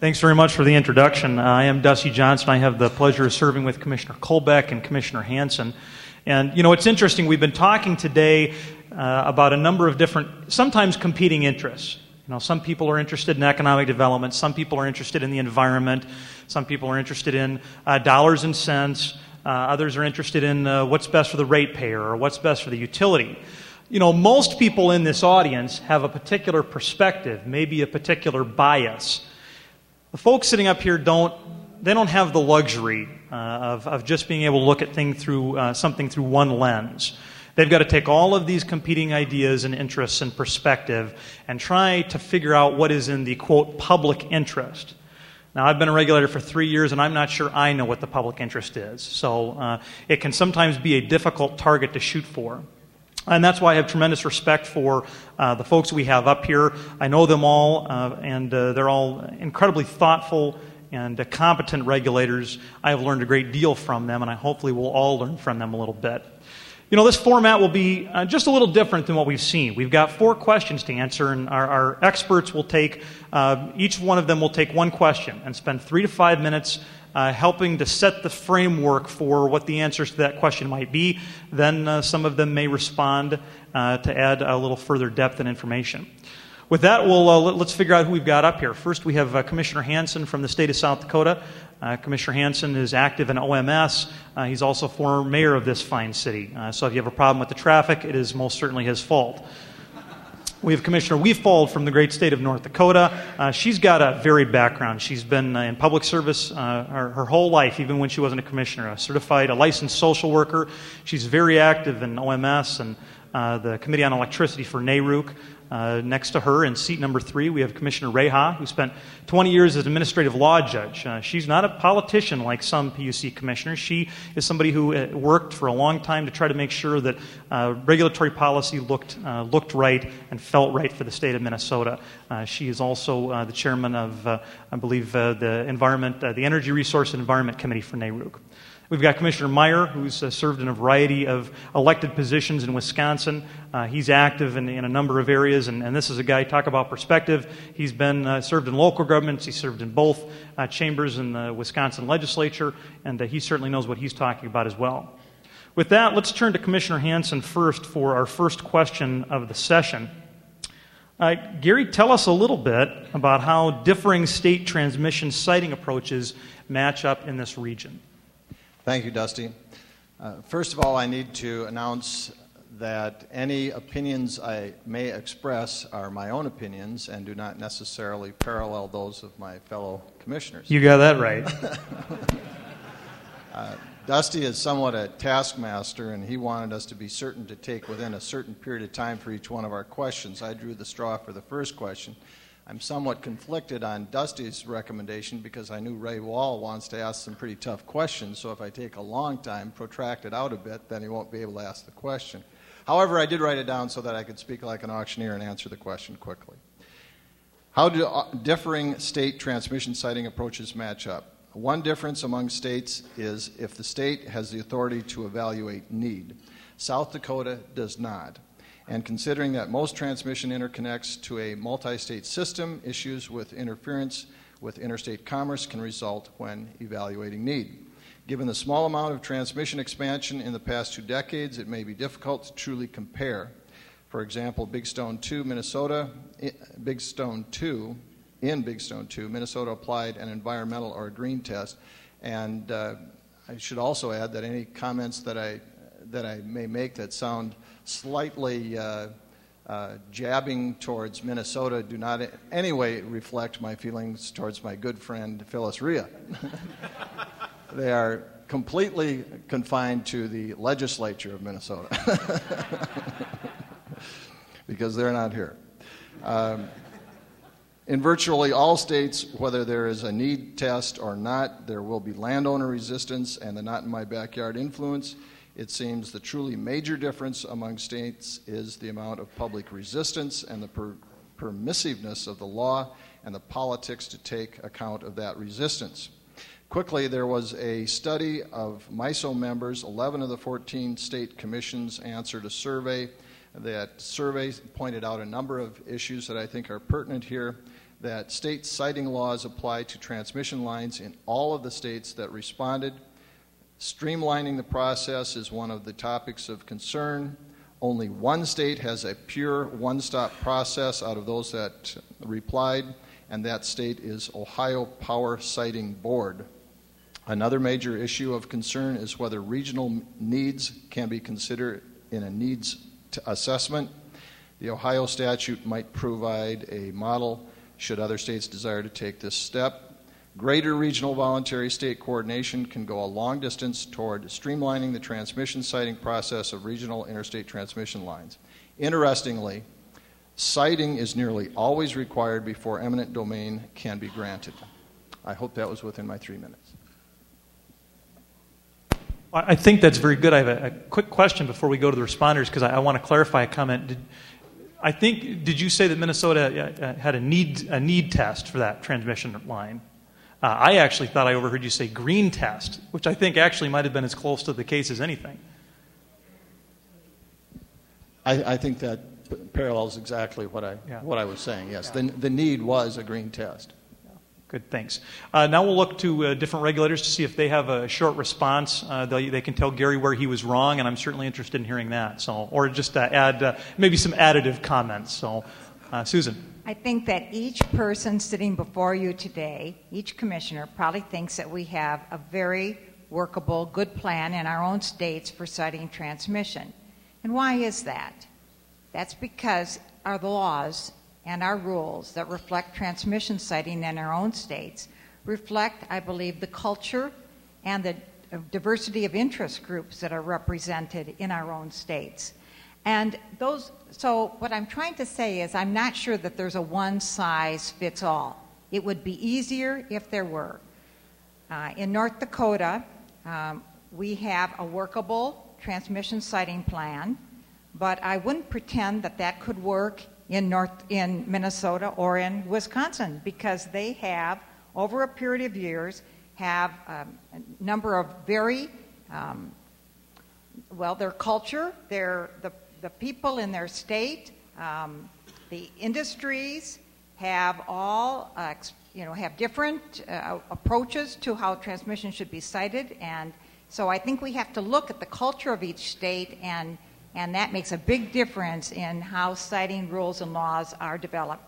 Thanks very much for the introduction. I am Dusty Johnson. I have the pleasure of serving with Commissioner Kolbeck and Commissioner Hansen. And, you know, it's interesting. We've been talking today about a number of different, sometimes competing interests. You know, some people are interested in economic development. Some people are interested in the environment. Some people are interested in dollars and cents. Others are interested in what's best for the ratepayer or what's best for the utility. You know, most people in this audience have a particular perspective, maybe a particular bias. The folks sitting up here don't have the luxury of just being able to look at something through one lens. They've got to take all of these competing ideas and interests and perspective and try to figure out what is in the, quote, public interest. Now, I've been a regulator for 3 years, and I'm not sure I know what the public interest is. So it can sometimes be a difficult target to shoot for. And that's why I have tremendous respect for the folks we have up here. I know them all, and they're all incredibly thoughtful and competent regulators. I have learned a great deal from them, and I hopefully will all learn from them a little bit. You know, this format will be just a little different than what we've seen. We've got 4 questions to answer, and our experts will take, each one of them will take one question and spend 3 to 5 minutes helping to set the framework for what the answers to that question might be. Then some of them may respond to add a little further depth and information. With that, let's figure out who we've got up here. First, we have Commissioner Hansen from the state of South Dakota. Commissioner Hansen is active in OMS. He's also former mayor of this fine city. So if you have a problem with the traffic, it is most certainly his fault. We have Commissioner Weefald from the great state of North Dakota. She's got a varied background. She's been in public service her whole life, even when she wasn't a commissioner. A licensed social worker. She's very active in OMS and the Committee on Electricity for NARUC. Next to her, in seat number 3, we have Commissioner Reha, who spent 20 years as administrative law judge. She's not a politician like some PUC commissioners. She is somebody who worked for a long time to try to make sure that regulatory policy looked right and felt right for the state of Minnesota. She is also the chairman of, I believe, the Energy Resource and Environment Committee for NARUC. We've got Commissioner Meyer, who's served in a variety of elected positions in Wisconsin. He's active in a number of areas, and this is a guy, talk about perspective. He's been served in local governments. He served in both chambers in the Wisconsin legislature, and he certainly knows what he's talking about as well. With that, let's turn to Commissioner Hansen first for our first question of the session. Gary, tell us a little bit about how differing state transmission siting approaches match up in this region. Thank you, Dusty. First of all, I need to announce that any opinions I may express are my own opinions and do not necessarily parallel those of my fellow commissioners. You got that right. Dusty is somewhat a taskmaster, and he wanted us to be certain to take within a certain period of time for each one of our questions. I drew the straw for the first question. I'm somewhat conflicted on Dusty's recommendation because I knew Ray Wall wants to ask some pretty tough questions, so if I take a long time, protract it out a bit, then he won't be able to ask the question. However, I did write it down so that I could speak like an auctioneer and answer the question quickly. How do differing state transmission siting approaches match up? One difference among states is if the state has the authority to evaluate need. South Dakota does not. And considering that most transmission interconnects to a multi-state system, issues with interference with interstate commerce can result when evaluating need. Given the small amount of transmission expansion in the past 2 decades, it may be difficult to truly compare. For example, Big Stone 2, Minnesota applied an environmental or a green test. And I should also add that any comments that I may make that sound slightly jabbing towards Minnesota do not in any way reflect my feelings towards my good friend Phyllis Rhea. They are completely confined to the legislature of Minnesota because they're not here. In virtually all states, whether there is a need test or not, there will be landowner resistance and the not in my backyard influence. It seems the truly major difference among states is the amount of public resistance and the permissiveness of the law and the politics to take account of that resistance. Quickly, there was a study of MISO members. 11 of the 14 state commissions answered a survey. That survey pointed out a number of issues that I think are pertinent here. that state siting laws apply to transmission lines in all of the states that responded. Streamlining the process is one of the topics of concern. Only one state has a pure one-stop process out of those that replied, and that state is Ohio Power Siting Board. Another major issue of concern is whether regional needs can be considered in a needs assessment. The Ohio statute might provide a model should other states desire to take this step. Greater regional voluntary state coordination can go a long distance toward streamlining the transmission siting process of regional interstate transmission lines. Interestingly, siting is nearly always required before eminent domain can be granted. I hope that was within my 3 minutes. I think that's very good. I have a quick question before we go to the responders because I want to clarify a comment. Did you say that Minnesota had a need test for that transmission line? I actually thought I overheard you say green test, which I think actually might have been as close to the case as anything. I think that parallels exactly what I was saying, yes. Yeah. The need was a green test. Good, thanks. Now we'll look to different regulators to see if they have a short response. They can tell Gary where he was wrong, and I'm certainly interested in hearing that. So, or just add maybe some additive comments. So, Susan. I think that each person sitting before you today, each commissioner, probably thinks that we have a very workable, good plan in our own states for siting transmission. And why is that? That's because our laws and our rules that reflect transmission siting in our own states reflect, I believe, the culture and the diversity of interest groups that are represented in our own states. And so what I'm trying to say is I'm not sure that there's a one-size-fits-all. It would be easier if there were. In North Dakota, we have a workable transmission siting plan, but I wouldn't pretend that that could work in Minnesota or in Wisconsin because they have, over a period of years, have a number of very, their culture, the people in their state, the industries have all, have different approaches to how transmission should be sited, and so I think we have to look at the culture of each state, and that makes a big difference in how siting rules and laws are developed.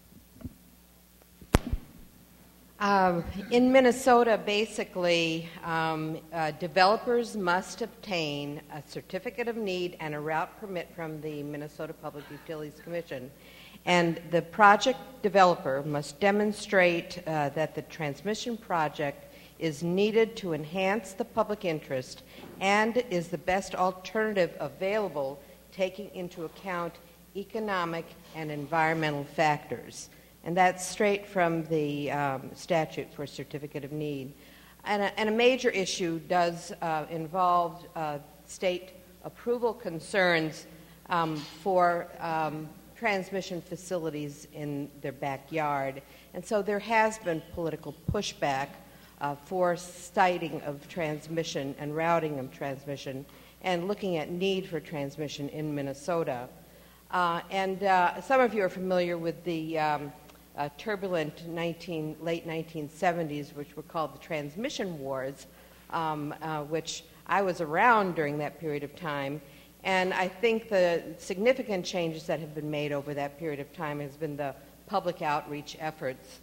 In Minnesota, basically, developers must obtain a certificate of need and a route permit from the Minnesota Public Utilities Commission. And the project developer must demonstrate that the transmission project is needed to enhance the public interest and is the best alternative available, taking into account economic and environmental factors. And that's straight from the statute for certificate of need. And a major issue does involve state approval concerns for transmission facilities in their backyard. And so there has been political pushback for siting of transmission and routing of transmission and looking at need for transmission in Minnesota. And some of you are familiar with the turbulent late 1970s, which were called the transmission wars, which I was around during that period of time. And I think the significant changes that have been made over that period of time has been the public outreach efforts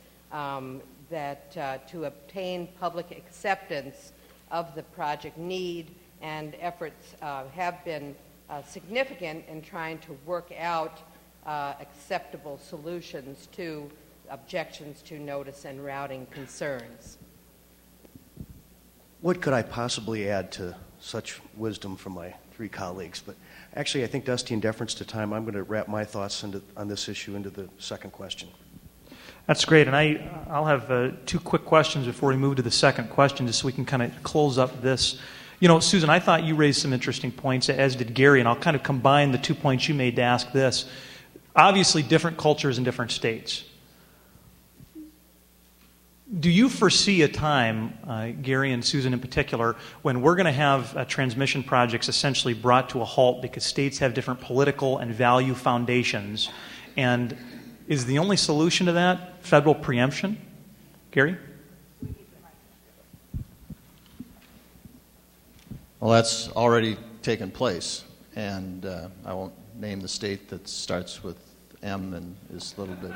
to obtain public acceptance of the project need, and efforts have been significant in trying to work out acceptable solutions to objections to notice and routing concerns. What could I possibly add to such wisdom from my three colleagues? But actually, I think, Dusty, in deference to time, I'm going to wrap my thoughts on this issue into the second question. That's great, and I'll have two quick questions before we move to the second question, just so we can kind of close up this. You know, Susan, I thought you raised some interesting points, as did Gary, and I'll kind of combine the 2 points you made to ask this. Obviously, different cultures in different states. Do you foresee a time, Gary and Susan in particular, when we're going to have transmission projects essentially brought to a halt because states have different political and value foundations, and is the only solution to that federal preemption? Gary? Well, that's already taken place, and I won't name the state that starts with M and is a little bit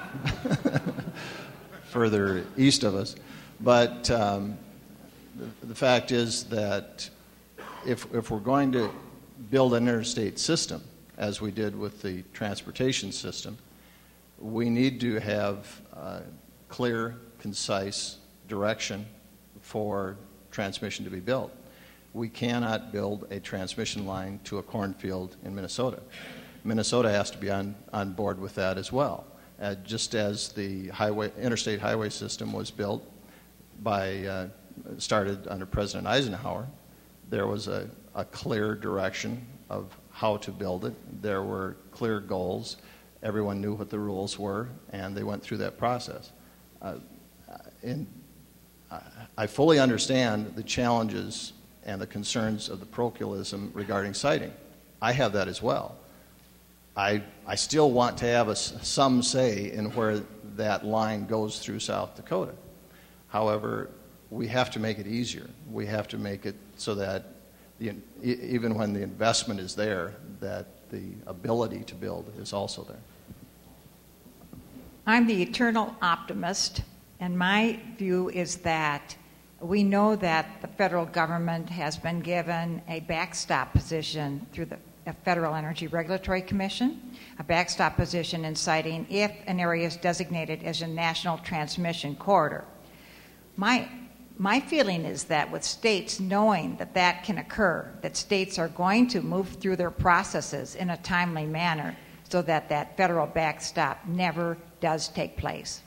further east of us. But the fact is that if we're going to build an interstate system, as we did with the transportation system, we need to have clear, concise direction for transmission to be built. We cannot build a transmission line to a cornfield in Minnesota. Minnesota has to be on board with that as well. Just as the interstate highway system was built started under President Eisenhower, there was a clear direction of how to build it. There were clear goals. Everyone knew what the rules were, and they went through that process. I fully understand the challenges and the concerns of the parochialism regarding siting. I have that as well. I still want to have some say in where that line goes through South Dakota. However, we have to make it easier. We have to make it so that even when the investment is there, that the ability to build is also there. I'm the eternal optimist, and my view is that we know that the federal government has been given a backstop position through the Federal Energy Regulatory Commission, a backstop position in siting if an area is designated as a national transmission corridor. My feeling is that with states knowing that that can occur, that states are going to move through their processes in a timely manner so that that federal backstop never does take place.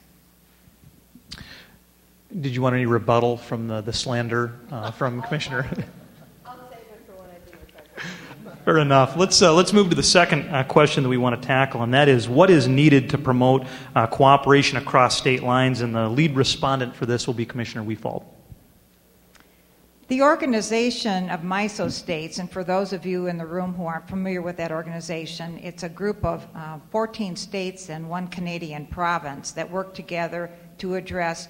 Did you want any rebuttal from the slander from Commissioner? I'll save it for when I do the presentation. Fair enough. Let's move to the second question that we want to tackle, and that is what is needed to promote cooperation across state lines, and the lead respondent for this will be Commissioner Weefald. The organization of MISO states, and for those of you in the room who aren't familiar with that organization, it's a group of 14 states and one Canadian province that work together to address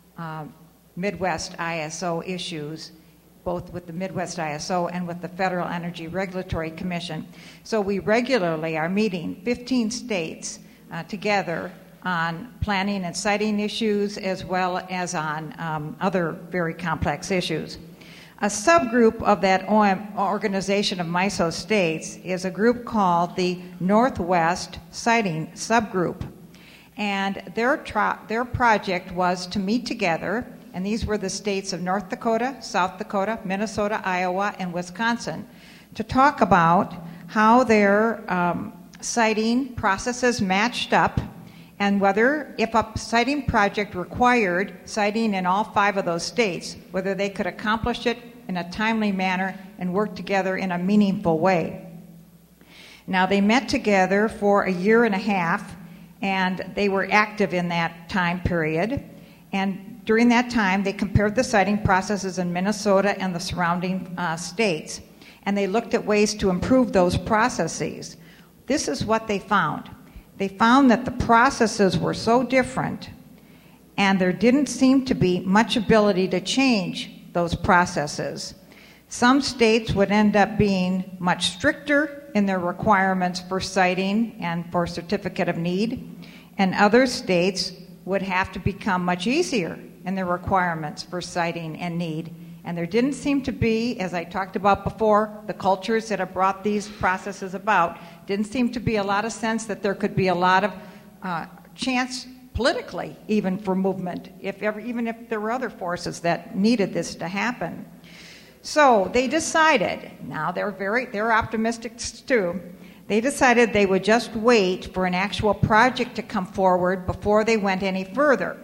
Midwest ISO issues, both with the Midwest ISO and with the Federal Energy Regulatory Commission. So we regularly are meeting 15 states together on planning and siting issues as well as on other very complex issues. A subgroup of that organization of MISO states is a group called the Northwest Siting Subgroup. And their project was to meet together, and these were the states of North Dakota, South Dakota, Minnesota, Iowa, and Wisconsin, to talk about how their siting processes matched up and whether, if a siting project required siting in all 5 of those states, whether they could accomplish it in a timely manner and work together in a meaningful way. Now, they met together for a year and a half, and they were active in that time period. And during that time, they compared the siting processes in Minnesota and the surrounding states, and they looked at ways to improve those processes. This is what they found. They found that the processes were so different, and there didn't seem to be much ability to change those processes. Some states would end up being much stricter in their requirements for siting and for certificate of need, and other states would have to become much easier in their requirements for siting and need. And there didn't seem to be, as I talked about before, the cultures that have brought these processes about, didn't seem to be a lot of sense that there could be a lot of chance politically even for movement, even if there were other forces that needed this to happen. So they decided, now they're optimistic too, they decided they would just wait for an actual project to come forward before they went any further.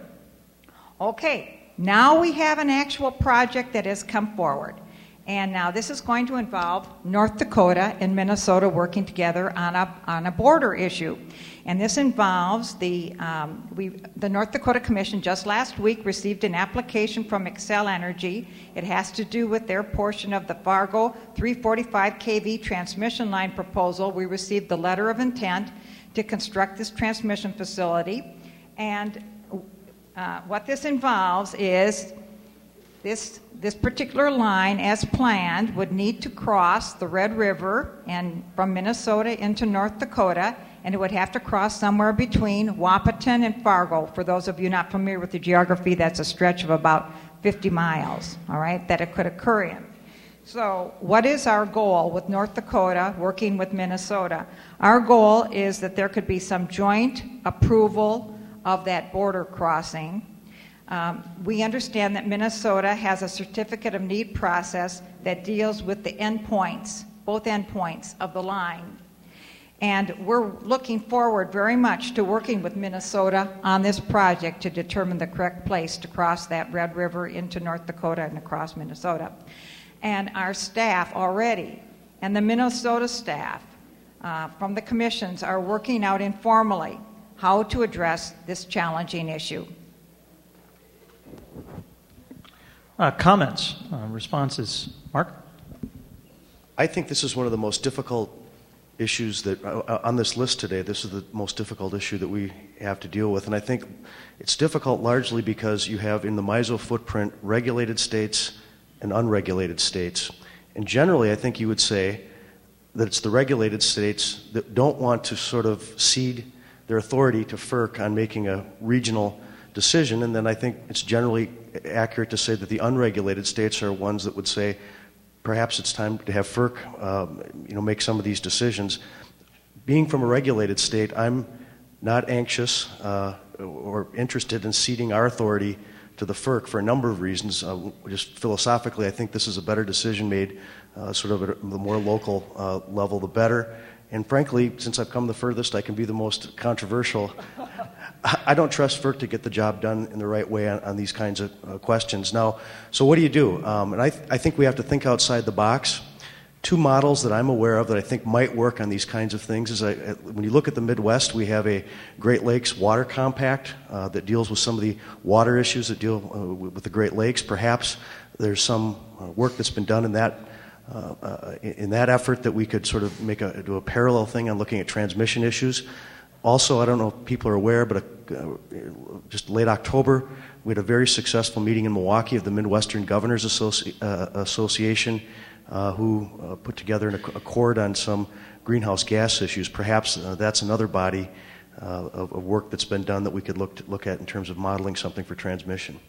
Okay, now we have an actual project that has come forward. And now this is going to involve North Dakota and Minnesota working together on a border issue. And this involves the North Dakota Commission just last week received an application from Xcel Energy. It has to do with their portion of the Fargo 345 kV transmission line proposal. We received the letter of intent to construct this transmission facility. And What this involves is this particular line, as planned, would need to cross the Red River and from Minnesota into North Dakota, and it would have to cross somewhere between Wahpeton and Fargo. For those of you not familiar with the geography, that's a stretch of about 50 miles, all right, that it could occur in. So what is our goal with North Dakota working with Minnesota? Our goal is that there could be some joint approval of that border crossing. We understand that Minnesota has a certificate of need process that deals with the endpoints, both endpoints of the line. And we're looking forward very much to working with Minnesota on this project to determine the correct place to cross that Red River into North Dakota and across Minnesota. And our staff already, and the Minnesota staff from the commissions, are working out informally how to address this challenging issue. Comments, responses. Mark? I think this is one of the most difficult issues that, on this list today, this is the most difficult issue that we have to deal with. And I think it's difficult largely because you have in the MISO footprint regulated states and unregulated states. And generally, I think you would say that it's the regulated states that don't want to sort of cede their authority to FERC on making a regional decision. And then I think it's generally accurate to say that the unregulated states are ones that would say, perhaps it's time to have FERC make some of these decisions. Being from a regulated state, I'm not anxious or interested in ceding our authority to the FERC for a number of reasons. Just philosophically, I think this is a better decision made sort of at the more local level, the better. And frankly, since I've come the furthest, I can be the most controversial. I don't trust FERC to get the job done in the right way on these kinds of questions. Now, so what do you do? And I think we have to think outside the box. Two models that I'm aware of that I think might work on these kinds of things is when you look at the Midwest, we have a Great Lakes Water Compact that deals with some of the water issues that deal with the Great Lakes. Perhaps there's some work that's been done in that effort that we could sort of do a parallel thing on looking at transmission issues. Also, I don't know if people are aware, but just late October, we had a very successful meeting in Milwaukee of the Midwestern Governors Association, who put together an accord on some greenhouse gas issues. Perhaps that's another body of work that's been done that we could look at in terms of modeling something for transmission.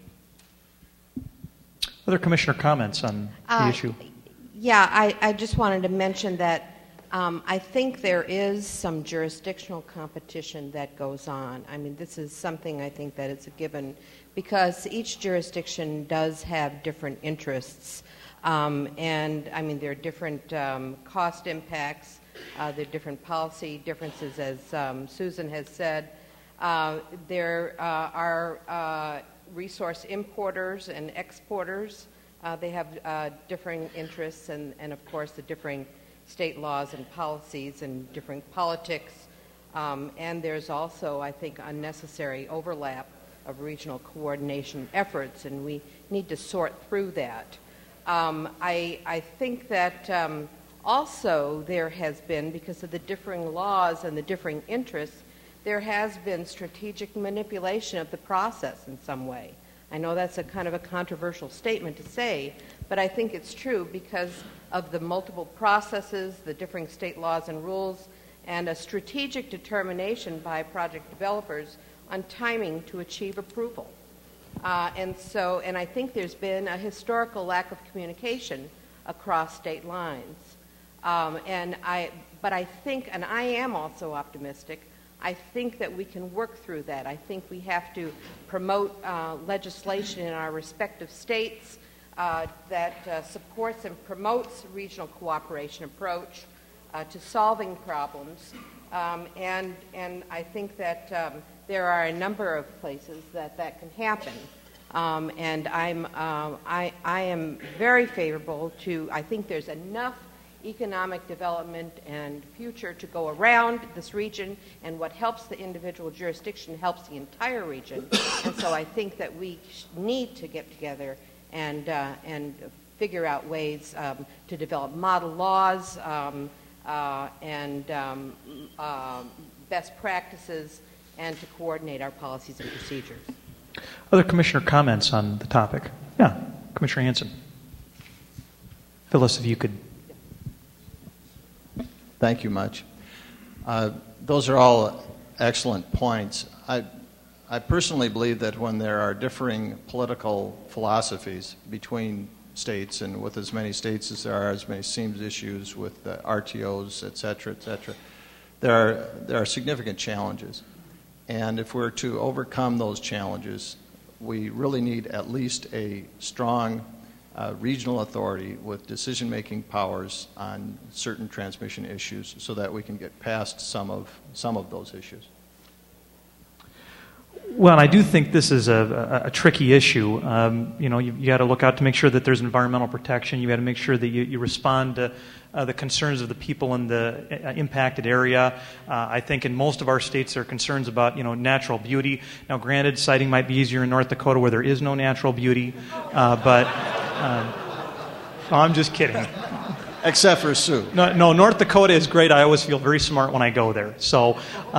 Other commissioner comments on the issue? Yeah, I just wanted to mention that I think there is some jurisdictional competition that goes on. I mean, this is something I think that it's a given because each jurisdiction does have different interests. And, I mean, there are different cost impacts. There are different policy differences, as Susan has said. There are resource importers and exporters. They have differing interests and, of course, the differing state laws and policies and different politics. And there's also, I think, unnecessary overlap of regional coordination efforts, and we need to sort through that. I think that also there has been, because of the differing laws and the differing interests, there has been strategic manipulation of the process in some way. I know that's a kind of a controversial statement to say, but I think it's true because of the multiple processes, the differing state laws and rules, and a strategic determination by project developers on timing to achieve approval. And I think there's been a historical lack of communication across state lines. But I think, and I am also optimistic, I think that we can work through that. I think we have to promote legislation in our respective states that supports and promotes regional cooperation approach to solving problems. And I think that there are a number of places that can happen. And I am very favorable to, I think there's enough economic development and future to go around this region, and what helps the individual jurisdiction helps the entire region. And so I think that we need to get together and figure out ways to develop model laws and best practices and to coordinate our policies and procedures. Other commissioner comments on the topic? Yeah, Commissioner Hanson. Phyllis, if you could. Thank you much. Those are all excellent points. I personally believe that when there are differing political philosophies between states, and with as many states as there are, as many seems issues with RTOs, et cetera, there are significant challenges. And if we're to overcome those challenges, we really need at least a strong regional authority with decision-making powers on certain transmission issues so that we can get past some of those issues. Well, and I do think this is a tricky issue. You got to look out to make sure that there's environmental protection. You got to make sure that you respond to the concerns of the people in the impacted area. I think in most of our states there are concerns about natural beauty. Now, granted, siting might be easier in North Dakota where there is no natural beauty, but I'm just kidding. Except for Sioux. No, North Dakota is great. I always feel very smart when I go there. So,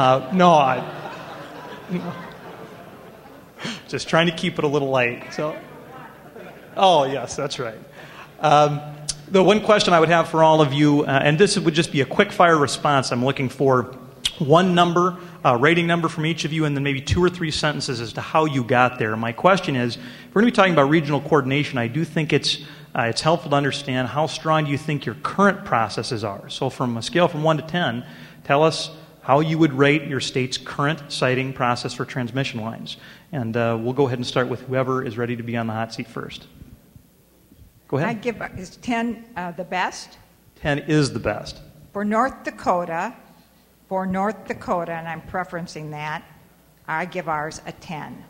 just trying to keep it a little light. So, oh yes, that's right. The one question I would have for all of you, and this would just be a quick fire response. I'm looking for one number, rating number from each of you, and then maybe 2 or 3 sentences as to how you got there. My question is, if we're going to be talking about regional coordination, I do think it's helpful to understand how strong do you think your current processes are. So from a scale from 1 to 10, tell us how you would rate your state's current siting process for transmission lines. And we'll go ahead and start with whoever is ready to be on the hot seat first. Go ahead. I give is 10 the best. 10 is the best. For North Dakota, and I'm preferencing that, I give ours a 10.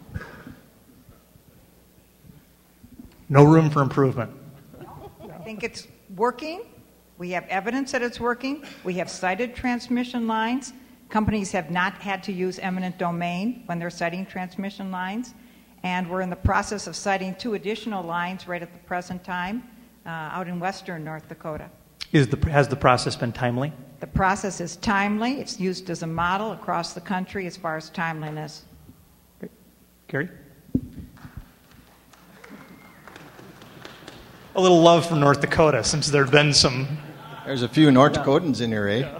No room for improvement. I think it's working. We have evidence that it's working. We have sited transmission lines. Companies have not had to use eminent domain when they're siting transmission lines. And we're in the process of siting 2 additional lines right at the present time out in western North Dakota. Has the process been timely? The process is timely. It's used as a model across the country as far as timeliness. Gary? A little love from North Dakota, since there have been some... There's a few North Dakotans in here, eh? Yeah.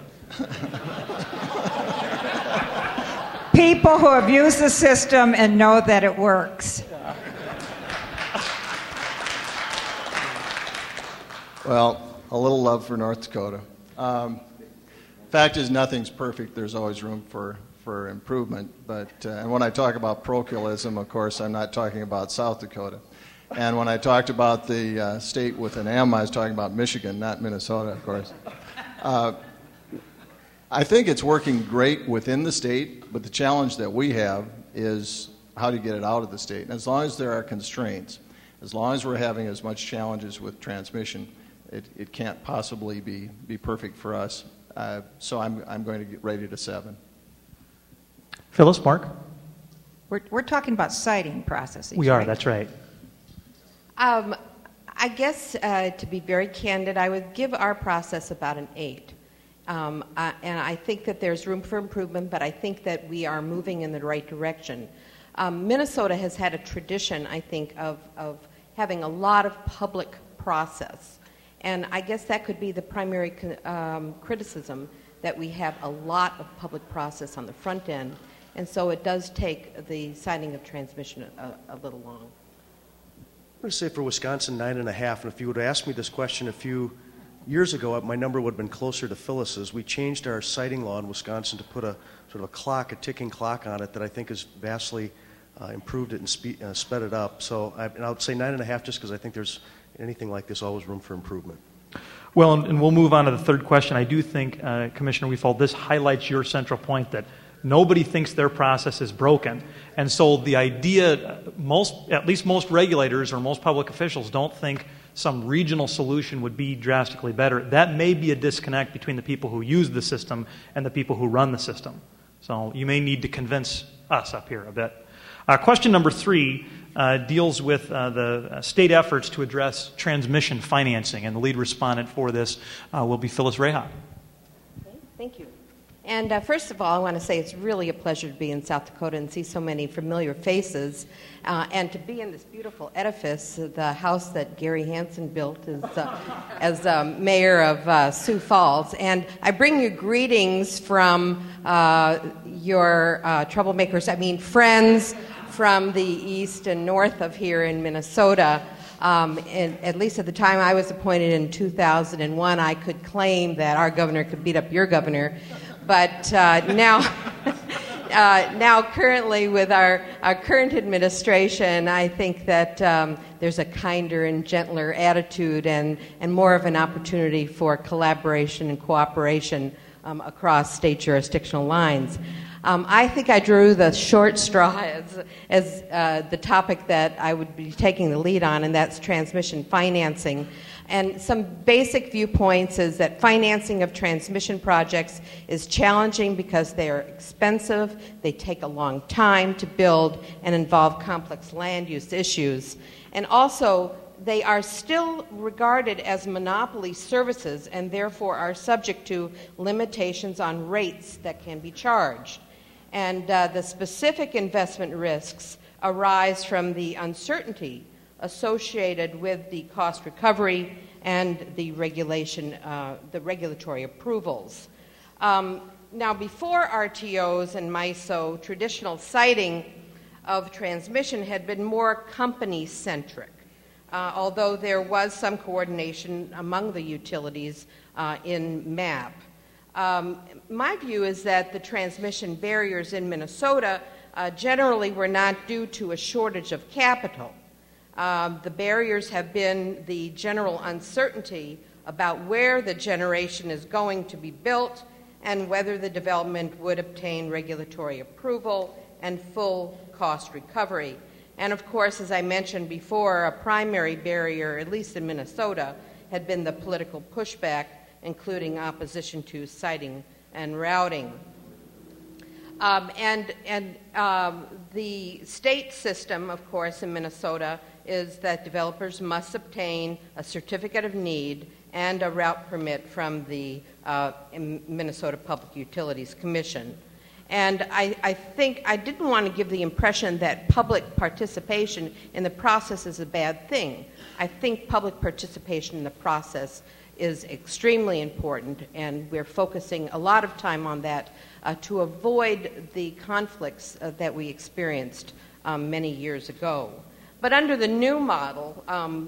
People who have used the system and know that it works. Well, a little love for North Dakota. Fact is, nothing's perfect. There's always room for improvement. But and when I talk about parochialism, of course, I'm not talking about South Dakota. And when I talked about the state with an M, I was talking about Michigan, not Minnesota, of course. I think it's working great within the state, but the challenge that we have is how to get it out of the state. And as long as there are constraints, as long as we're having as much challenges with transmission, it can't possibly be perfect for us. So I'm going to get rated a 7. Phyllis, Mark? We're talking about siting processes. We are, right? That's right. I guess, to be very candid, I would give our process about an 8. And I think that there's room for improvement, but I think that we are moving in the right direction. Minnesota has had a tradition, I think, of having a lot of public process. And I guess that could be the primary criticism, that we have a lot of public process on the front end. And so it does take the signing of transmission a little long. I'm going to say for Wisconsin, 9.5. And if you would have asked me this question a few years ago, my number would have been closer to Phyllis's. We changed our siting law in Wisconsin to put a sort of a clock, a ticking clock on it that I think has vastly improved it and sped it up. So I would say 9.5 just because I think there's anything like this always room for improvement. Well, and we'll move on to the third question. I do think, Commissioner Weefald, this highlights your central point that nobody thinks their process is broken. And so the idea, at least most regulators or most public officials don't think some regional solution would be drastically better. That may be a disconnect between the people who use the system and the people who run the system. So you may need to convince us up here a bit. Question number 3 deals with the state efforts to address transmission financing, and the lead respondent for this will be Phyllis Rehak. Okay, thank you. And first of all, I want to say it's really a pleasure to be in South Dakota and see so many familiar faces, and to be in this beautiful edifice, the house that Gary Hansen built as mayor of Sioux Falls. And I bring you greetings from your troublemakers, friends from the east and north of here in Minnesota. And at least at the time I was appointed in 2001, I could claim that our governor could beat up your governor. But now currently with our current administration, I think that there's a kinder and gentler attitude and more of an opportunity for collaboration and cooperation across state jurisdictional lines. I think I drew the short straw as the topic that I would be taking the lead on, and that's transmission financing. And some basic viewpoints is that financing of transmission projects is challenging because they are expensive, they take a long time to build, and involve complex land use issues. And also, they are still regarded as monopoly services and therefore are subject to limitations on rates that can be charged. And the specific investment risks arise from the uncertainty associated with the cost recovery and the regulatory approvals. Now, before RTOs and MISO, traditional siting of transmission had been more company-centric, although there was some coordination among the utilities in MAP. My view is that the transmission barriers in Minnesota generally were not due to a shortage of capital. The barriers have been the general uncertainty about where the generation is going to be built and whether the development would obtain regulatory approval and full cost recovery. And of course, as I mentioned before, a primary barrier, at least in Minnesota, had been the political pushback, including opposition to siting and routing. The state system, of course, in Minnesota is that developers must obtain a certificate of need and a route permit from the Minnesota Public Utilities Commission. And I think I didn't want to give the impression that public participation in the process is a bad thing. I think public participation in the process is extremely important, and we're focusing a lot of time on that to avoid the conflicts that we experienced many years ago. But under the new model,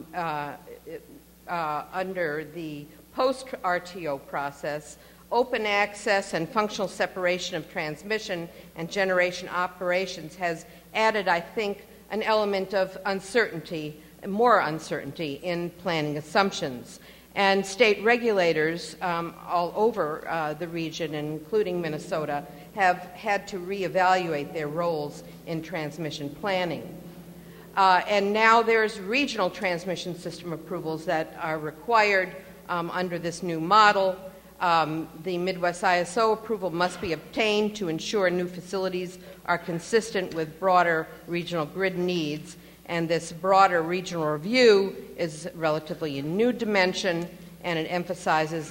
under the post-RTO process, open access and functional separation of transmission and generation operations has added, I think, an element of uncertainty, more uncertainty in planning assumptions. And state regulators all over the region, including Minnesota, have had to reevaluate their roles in transmission planning. And now there's regional transmission system approvals that are required under this new model. The Midwest ISO approval must be obtained to ensure new facilities are consistent with broader regional grid needs. And this broader regional review is relatively a new dimension, and it emphasizes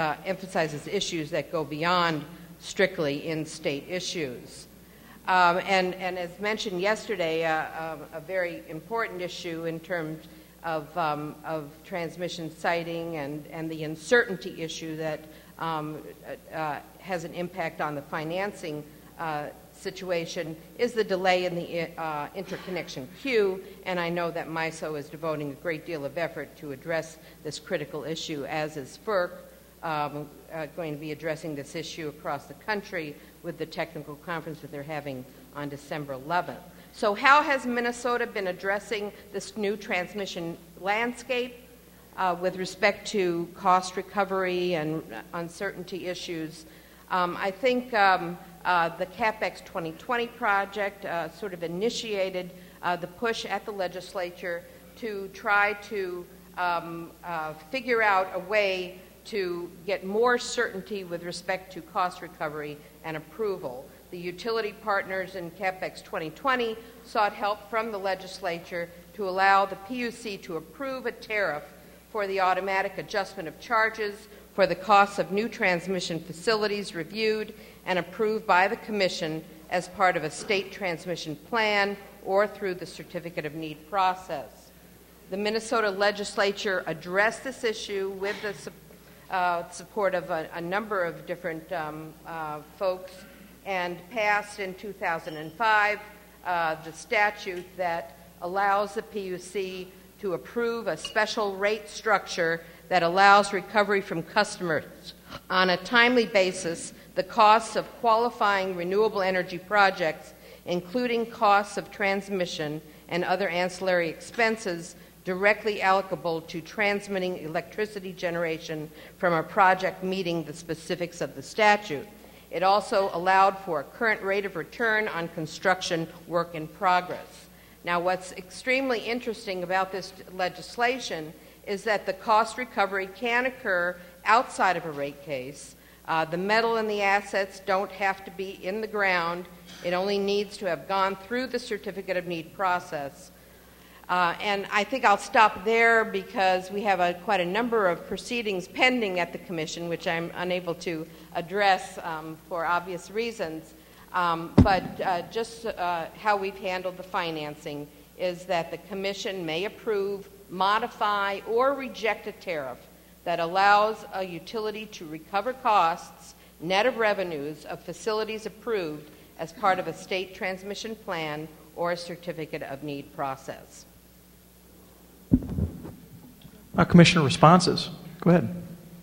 issues that go beyond strictly in-state issues. And as mentioned yesterday, a very important issue in terms of transmission siting and the uncertainty issue that has an impact on the financing situation is the delay in the interconnection queue, and I know that MISO is devoting a great deal of effort to address this critical issue, as is FERC, going to be addressing this issue across the country with the technical conference that they're having on December 11th. So how has Minnesota been addressing this new transmission landscape with respect to cost recovery and uncertainty issues? I think the CapEx 2020 project sort of initiated the push at the legislature to try to figure out a way to get more certainty with respect to cost recovery and approval. The utility partners in CapEx 2020 sought help from the legislature to allow the PUC to approve a tariff for the automatic adjustment of charges for the costs of new transmission facilities reviewed and approved by the Commission as part of a state transmission plan or through the Certificate of Need process. The Minnesota legislature addressed this issue with the support of a number of different folks and passed in 2005 the statute that allows the PUC to approve a special rate structure that allows recovery from customers on a timely basis the costs of qualifying renewable energy projects, including costs of transmission and other ancillary expenses directly allocable to transmitting electricity generation from a project meeting the specifics of the statute. It also allowed for a current rate of return on construction work in progress. Now, what's extremely interesting about this legislation is that the cost recovery can occur outside of a rate case. The metal and the assets don't have to be in the ground. It only needs to have gone through the Certificate of Need process. And I think I'll stop there because we have quite a number of proceedings pending at the Commission, which I'm unable to address for obvious reasons. But just how we've handled the financing is that the Commission may approve, modify, or reject a tariff that allows a utility to recover costs, net of revenues, of facilities approved as part of a state transmission plan or a Certificate of Need process. Commissioner responses. Go ahead.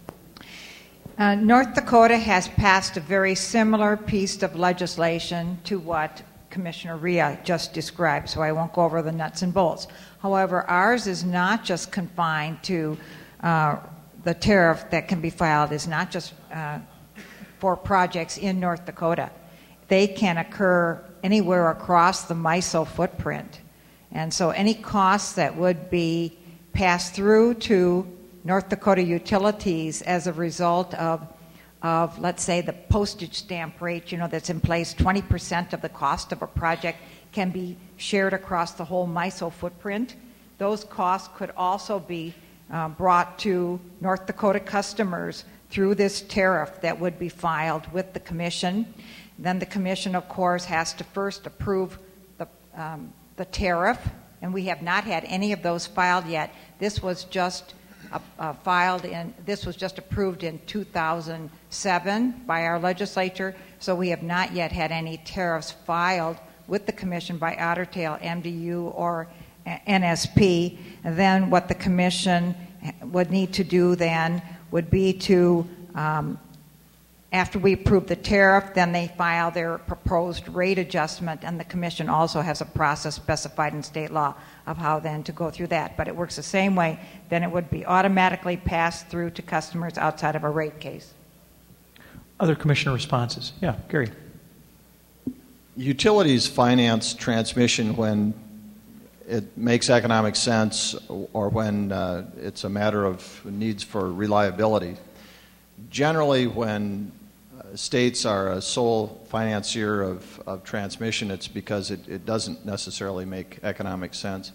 North Dakota has passed a very similar piece of legislation to what Commissioner Rhea just described, so I won't go over the nuts and bolts. However, ours is not just confined to the tariff that can be filed is not just for projects in North Dakota. They can occur anywhere across the MISO footprint. And so any costs that would be passed through to North Dakota utilities as a result of let's say, the postage stamp rate, that's in place, 20% of the cost of a project can be shared across the whole MISO footprint. Those costs could also be brought to North Dakota customers through this tariff that would be filed with the Commission. Then the Commission, of course, has to first approve the tariff, and we have not had any of those filed yet. This was just this was just approved in 2007 by our legislature, so we have not yet had any tariffs filed with the Commission by Otter Tail, MDU, or NSP. And then what the Commission would need to do then would be to, after we approve the tariff, then they file their proposed rate adjustment, and the Commission also has a process specified in state law of how then to go through that. But it works the same way. Then it would be automatically passed through to customers outside of a rate case. Other Commissioner responses? Yeah, Gary. Utilities finance transmission when it makes economic sense or when it's a matter of needs for reliability. Generally, when states are a sole financier of transmission, it's because it doesn't necessarily make economic sense.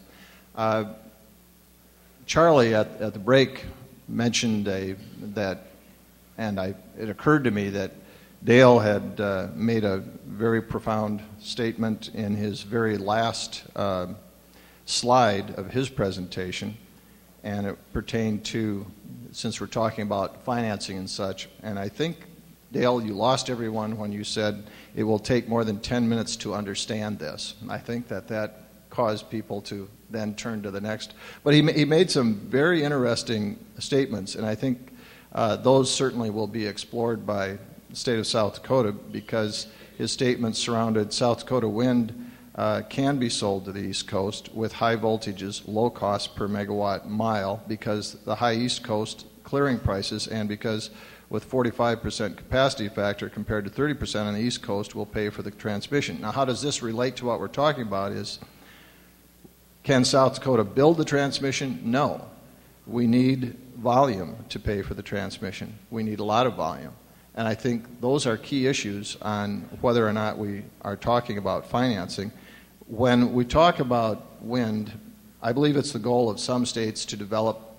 Charlie at the break mentioned that, and it occurred to me that Dale had made a very profound statement in his very last slide of his presentation, and it pertained to, since we're talking about financing and such, and I think, Dale, you lost everyone when you said it will take more than 10 minutes to understand this. And I think that caused people to then turn to the next. But he made some very interesting statements, and I think those certainly will be explored by the state of South Dakota, because his statements surrounded South Dakota wind can be sold to the East Coast with high voltages, low cost per megawatt mile, because the high East Coast clearing prices, and because with 45% capacity factor compared to 30% on the East Coast, will pay for the transmission. Now, how does this relate to what we're talking about is, can South Dakota build the transmission? No. We need volume to pay for the transmission. We need a lot of volume. And I think those are key issues on whether or not we are talking about financing. When we talk about wind, I believe it's the goal of some states to develop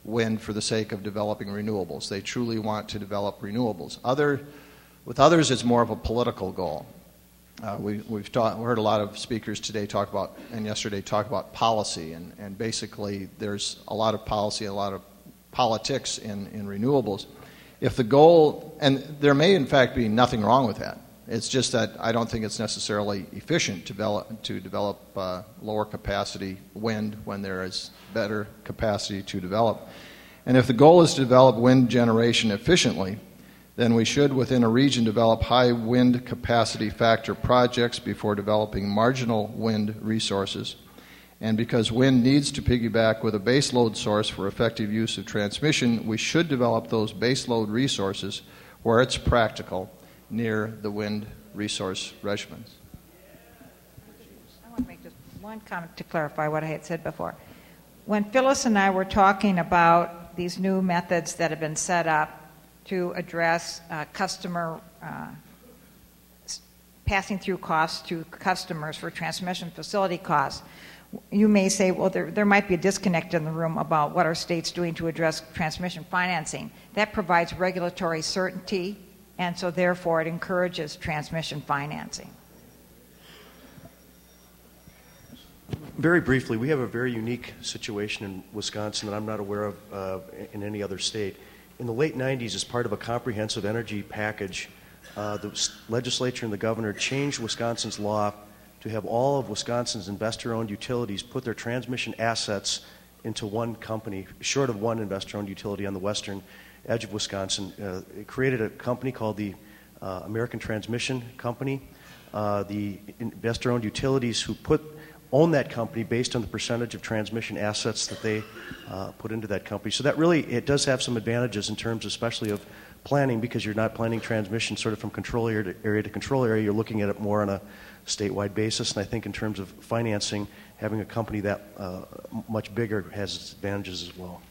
wind for the sake of developing renewables. They truly want to develop renewables. With others, it's more of a political goal. We've heard a lot of speakers today talk about, and yesterday talk about policy, and basically there's a lot of policy, a lot of politics in renewables. If the goal, and there may in fact be nothing wrong with that, it's just that I don't think it's necessarily efficient to develop lower capacity wind when there is better capacity to develop. And if the goal is to develop wind generation efficiently, then we should, within a region, develop high wind capacity factor projects before developing marginal wind resources. And because wind needs to piggyback with a baseload source for effective use of transmission, we should develop those baseload resources where it's practical near the wind resource regimens. I want to make just one comment to clarify what I had said before. When Phyllis and I were talking about these new methods that have been set up to address customer passing through costs to customers for transmission facility costs, you may say, well, there might be a disconnect in the room about what our state's doing to address transmission financing. That provides regulatory certainty, and so therefore it encourages transmission financing. Very briefly, we have a very unique situation in Wisconsin that I'm not aware of in any other state. In the late 90s, as part of a comprehensive energy package, the legislature and the governor changed Wisconsin's law to have all of Wisconsin's investor-owned utilities put their transmission assets into one company, short of one investor-owned utility on the western edge of Wisconsin. It created a company called the American Transmission Company. The investor-owned utilities who own that company based on the percentage of transmission assets that they put into that company. So that really, it does have some advantages in terms especially of planning, because you're not planning transmission sort of from control area to control area. You're looking at it more on a statewide basis. And I think in terms of financing, having a company that much bigger has its advantages as well.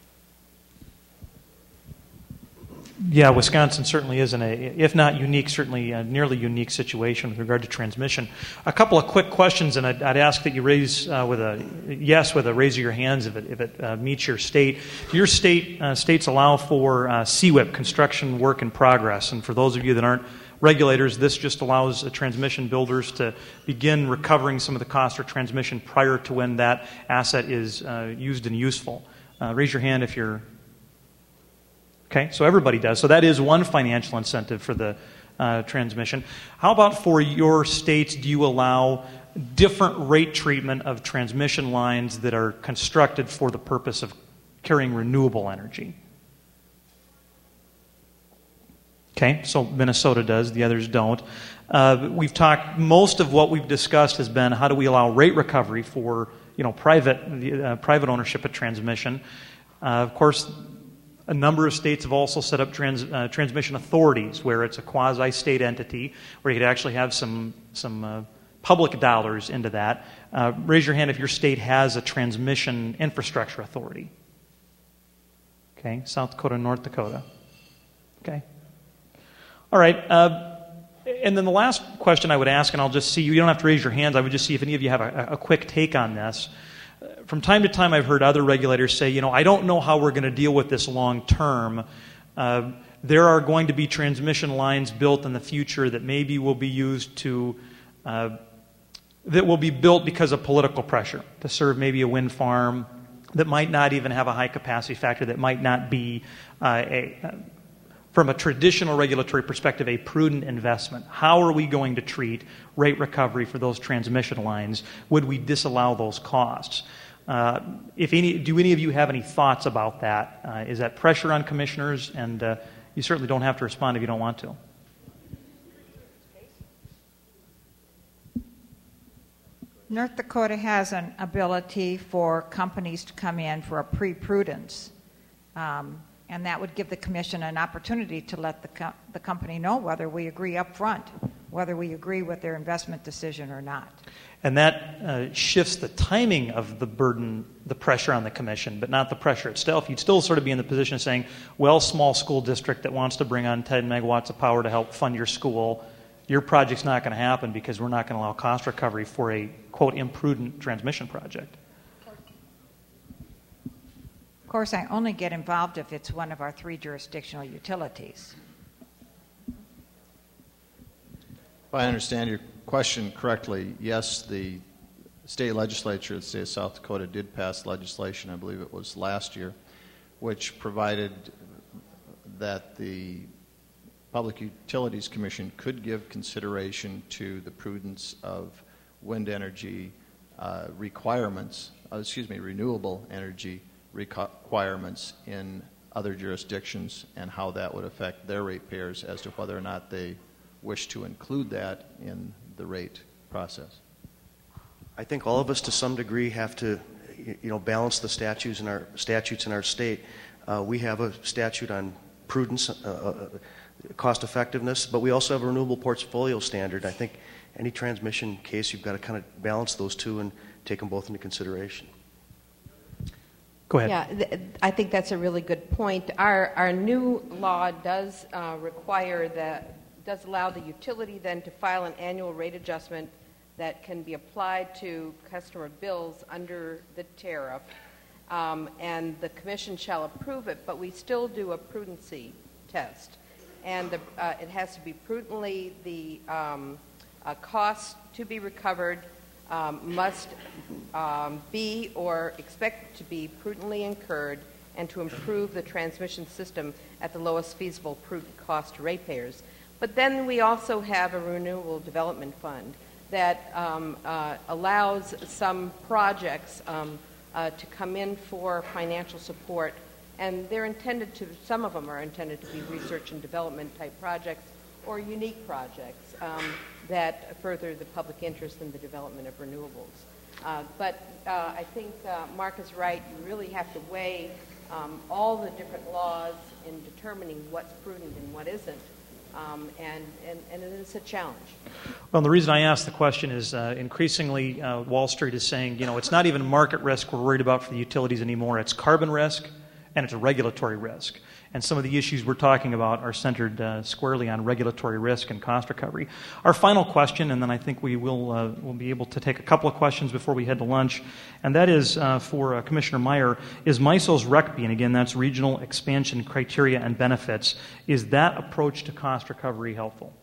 Yeah, Wisconsin certainly is in a, if not unique, certainly a nearly unique situation with regard to transmission. A couple of quick questions, and I'd ask that you raise with a yes with a raise of your hands if it meets your state. Do your states allow for CWIP, construction work in progress? And for those of you that aren't regulators, this just allows transmission builders to begin recovering some of the cost for transmission prior to when that asset is used and useful. Raise your hand if you're... Okay, so everybody does. So that is one financial incentive for the transmission. How about for your states, do you allow different rate treatment of transmission lines that are constructed for the purpose of carrying renewable energy? Okay, so Minnesota does, the others don't. We've talked, most of what we've discussed has been how do we allow rate recovery for private ownership of transmission. Of course, a number of states have also set up transmission authorities where it's a quasi-state entity where you could actually have some public dollars into that. Raise your hand if your state has a transmission infrastructure authority. Okay, South Dakota, North Dakota. Okay. All right. And then the last question I would ask, and I'll just see, you don't have to raise your hands, I would just see if any of you have a quick take on this. From time to time, I've heard other regulators say, I don't know how we're going to deal with this long term. There are going to be transmission lines built in the future that maybe will be used that will be built because of political pressure to serve maybe a wind farm that might not even have a high capacity factor, that might not be from a traditional regulatory perspective, a prudent investment. How are we going to treat rate recovery for those transmission lines? Would we disallow those costs? Do any of you have any thoughts about that? Is that pressure on commissioners? And you certainly don't have to respond if you don't want to. North Dakota has an ability for companies to come in for a pre-prudence. And that would give the commission an opportunity to let the company know whether we agree up front, whether we agree with their investment decision or not. And that shifts the timing of the burden, the pressure on the commission, but not the pressure itself. You'd still sort of be in the position of saying, well, small school district that wants to bring on 10 megawatts of power to help fund your school, your project's not going to happen because we're not going to allow cost recovery for a, quote, imprudent transmission project. Of course, I only get involved if it's one of our 3 jurisdictional utilities. If I understand your question correctly, yes, the state legislature of the state of South Dakota did pass legislation, I believe it was last year, which provided that the Public Utilities Commission could give consideration to the prudence of wind energy renewable energy requirements in other jurisdictions, and how that would affect their ratepayers as to whether or not they wish to include that in the rate process. I think all of us, to some degree, have to, balance the statutes in our state. We have a statute on prudence, cost effectiveness, but we also have a renewable portfolio standard. I think any transmission case, you've got to kind of balance those two and take them both into consideration. Go ahead. Yeah, I think that's a really good point. Our new law does does allow the utility then to file an annual rate adjustment that can be applied to customer bills under the tariff, and the commission shall approve it, but we still do a prudency test. And it has to be prudently, the cost to be recovered must be or expect to be prudently incurred and to improve the transmission system at the lowest feasible prudent cost to ratepayers. But then we also have a renewable development fund that allows some projects to come in for financial support, and some of them are intended to be research and development type projects or unique projects that further the public interest in the development of renewables. But I think Mark is right. You really have to weigh all the different laws in determining what's prudent and what isn't. And it is a challenge. Well, the reason I asked the question is increasingly Wall Street is saying, it's not even market risk we're worried about for the utilities anymore. It's carbon risk and it's a regulatory risk. And some of the issues we're talking about are centered squarely on regulatory risk and cost recovery. Our final question, and then I think we will be able to take a couple of questions before we head to lunch, and that is for Commissioner Meyer. Is MISO's RECB, and again, that's Regional Expansion Criteria and Benefits, is that approach to cost recovery helpful?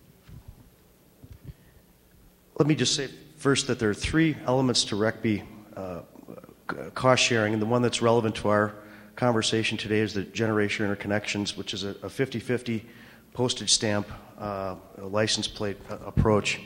Let me just say first that there are 3 elements to RECB cost sharing, and the one that's relevant to our conversation today is the generation interconnections, which is a 50-50 postage stamp license plate approach.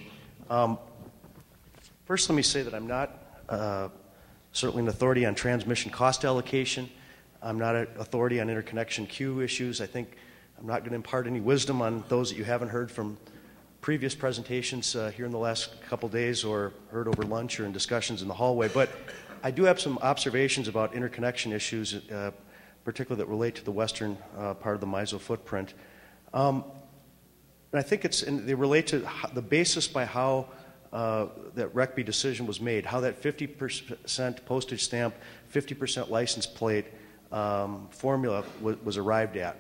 First, let me say that I'm not certainly an authority on transmission cost allocation. I'm not an authority on interconnection queue issues. I think I'm not going to impart any wisdom on those that you haven't heard from previous presentations here in the last couple days or heard over lunch or in discussions in the hallway. But I do have some observations about interconnection issues, particularly that relate to the western part of the MISO footprint. And I think they relate to the basis by how that RECB decision was made, how that 50% postage stamp, 50% license plate formula was arrived at.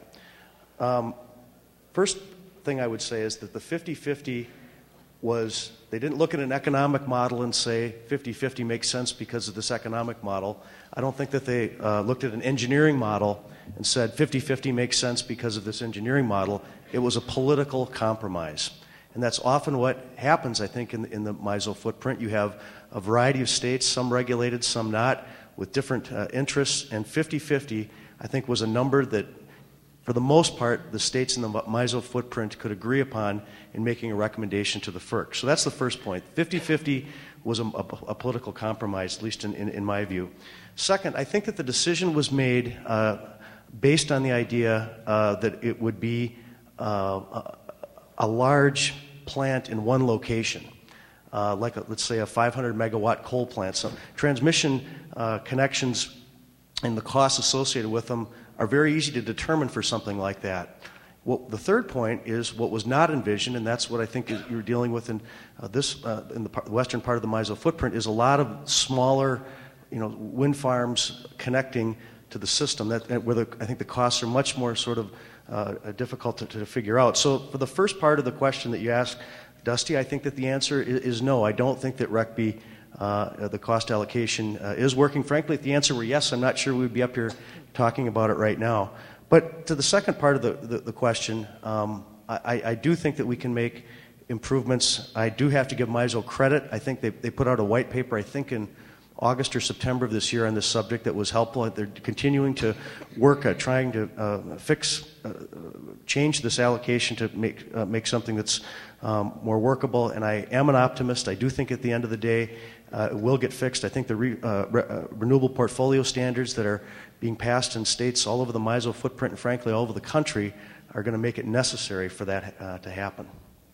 First thing I would say is that the 50-50 they didn't look at an economic model and say 50-50 makes sense because of this economic model. I don't think that they looked at an engineering model and said 50-50 makes sense because of this engineering model. It was a political compromise. And that's often what happens, I think, in the MISO footprint. You have a variety of states, some regulated, some not, with different interests. And 50-50, I think, was a number that, for the most part, the states in the MISO footprint could agree upon in making a recommendation to the FERC. So that's the first point. 50-50 was a political compromise, at least in my view. Second, I think that the decision was made based on the idea that it would be a large plant in one location, let's say a 500-megawatt coal plant. So transmission connections and the costs associated with them are very easy to determine for something like that. Well, the third point is what was not envisioned, and that's what I think you're dealing with in the western part of the MISO footprint, is a lot of smaller, wind farms connecting to the system. Where I think the costs are much more sort of difficult to figure out. So for the first part of the question that you asked, Dusty, I think that the answer is no. I don't think that RECB the cost allocation is working. Frankly, if the answer were yes, I'm not sure we would be up here talking about it right now. But to the second part of the question, I do think that we can make improvements. I do have to give MISO credit. I think they put out a white paper, I think in August or September of this year on this subject that was helpful. They're continuing to work at trying to change this allocation to make something that's more workable. And I am an optimist. I do think at the end of the day it will get fixed. I think the renewable portfolio standards that are being passed in states all over the MISO footprint and frankly all over the country are going to make it necessary for that to happen.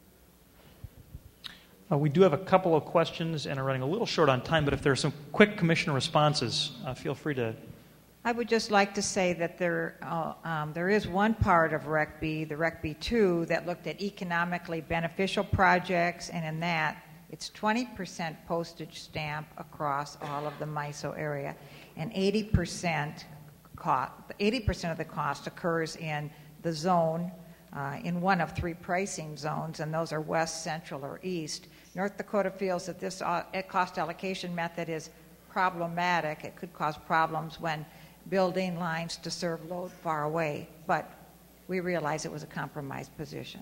We do have a couple of questions and are running a little short on time, but if there are some quick Commissioner responses, feel free to. I would just like to say that there is one part of Rec B, the Rec B2, that looked at economically beneficial projects, and in that, it's 20% postage stamp across all of the MISO area, and 80% of the cost occurs in the zone, in one of three pricing zones, and those are west, central, or east. North Dakota feels that this cost allocation method is problematic. It could cause problems when building lines to serve load far away, but we realize it was a compromised position.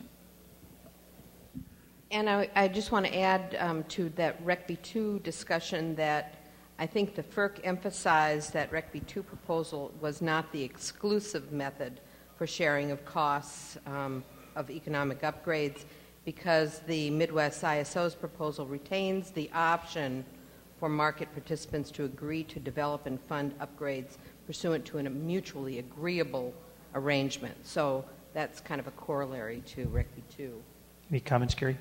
And I just want to add to that Rec B2 discussion that I think the FERC emphasized that Rec B2 proposal was not the exclusive method for sharing of costs of economic upgrades, because the Midwest ISO's proposal retains the option for market participants to agree to develop and fund upgrades pursuant to a mutually agreeable arrangement. So that's kind of a corollary to Rec B2. Any comments, Gary?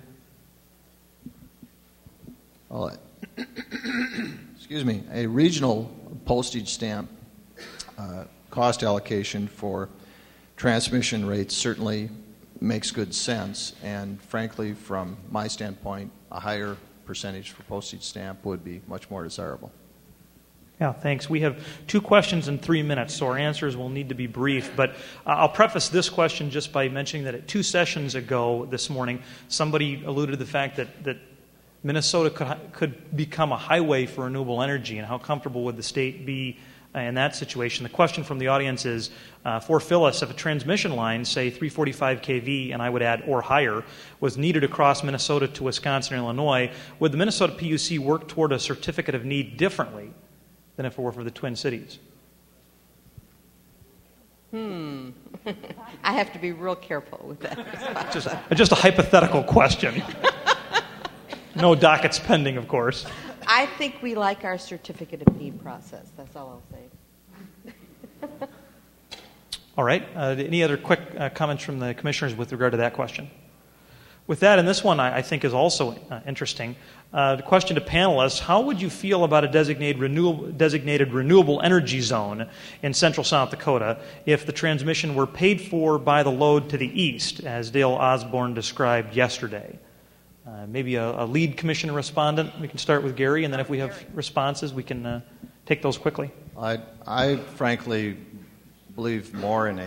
Well, excuse me, a regional postage stamp cost allocation for transmission rates certainly makes good sense, and frankly, from my standpoint, a higher percentage for postage stamp would be much more desirable. Yeah, thanks. We have 2 questions in 3 minutes, so our answers will need to be brief. But I'll preface this question just by mentioning that at 2 sessions ago this morning, somebody alluded to the fact that Minnesota could become a highway for renewable energy, and how comfortable would the state be in that situation. The question from the audience is, for Phyllis, if a transmission line, say 345 kV, and I would add or higher, was needed across Minnesota to Wisconsin and Illinois, would the Minnesota PUC work toward a certificate of need differently than if it were for the Twin Cities? I have to be real careful with that. Just a hypothetical question. No dockets pending, of course. I think we like our certificate of need process. That's all I'll say. All right. Any other quick comments from the commissioners with regard to that question? With that, and this one I think is also interesting, the question to panelists, how would you feel about a designated renewable energy zone in central South Dakota if the transmission were paid for by the load to the east, as Dale Osborne described yesterday? Maybe a lead commissioner respondent. We can start with Gary, and then if we have responses, we can take those quickly. I frankly believe more in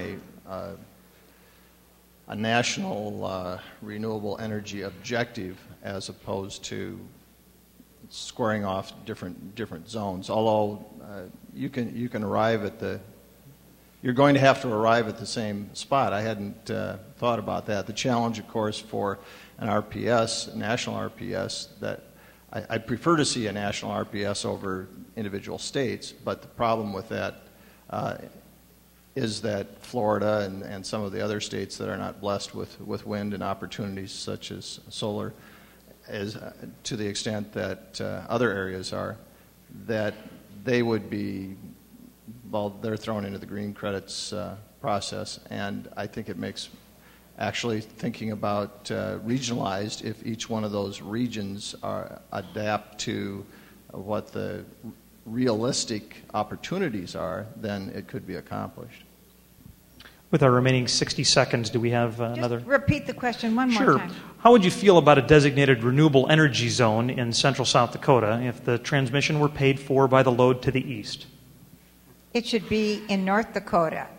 a national renewable energy objective as opposed to squaring off different zones. Although you can arrive at you're going to have to arrive at the same spot. I hadn't thought about that. The challenge, of course, for an RPS, a national RPS, that I prefer to see a national RPS over individual states, but the problem with that is that Florida and some of the other states that are not blessed with wind and opportunities such as solar, is to the extent that other areas are, that they would be, well, they're thrown into the green credits process, and I think it makes actually thinking about regionalized, if each one of those regions adapt to what the realistic opportunities are, then it could be accomplished. With our remaining 60 seconds, do we have another? Just repeat the question one more Sure. time. How would you feel about a designated renewable energy zone in central South Dakota if the transmission were paid for by the load to the east? It should be in North Dakota.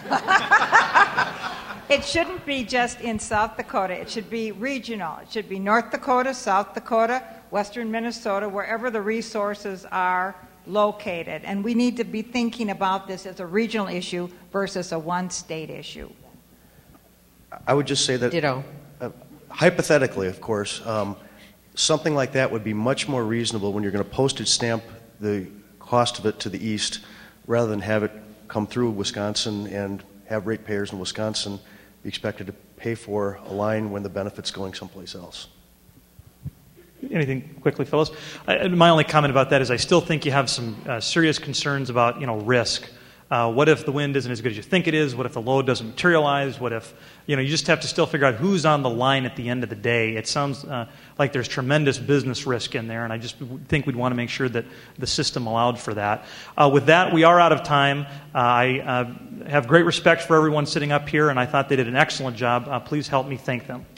It shouldn't be just in South Dakota. It should be regional. It should be North Dakota, South Dakota, western Minnesota, wherever the resources are located. And we need to be thinking about this as a regional issue versus a one-state issue. I would just say that, Ditto. Hypothetically, of course, something like that would be much more reasonable when you're going to postage stamp the cost of it to the east rather than have it come through Wisconsin and have ratepayers in Wisconsin be expected to pay for a line when the benefit's going someplace else. Anything quickly, Phyllis? My only comment about that is I still think you have some serious concerns about, risk. What if the wind isn't as good as you think it is? What if the load doesn't materialize? What if, you just have to still figure out who's on the line at the end of the day. It sounds like there's tremendous business risk in there, and I just think we'd want to make sure that the system allowed for that. With that, we are out of time. I have great respect for everyone sitting up here, and I thought they did an excellent job. Please help me thank them.